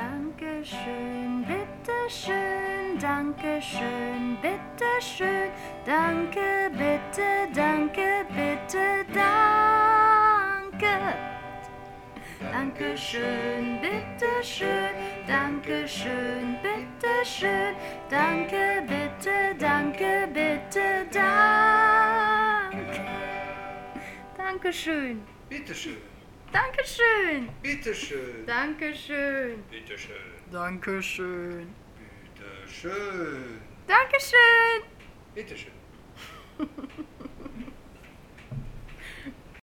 Dankeschön, bitteschön, Dankeschön, bitteschön, danke, bitte, danke, bitte, danke. Dankeschön, bitteschön, Dankeschön, bitteschön, danke, bitte, danke. Dankeschön. Bitteschön. Dankeschön. Bitteschön. Dankeschön. Bitteschön. Dankeschön. Bitteschön. Dankeschön. Bitteschön.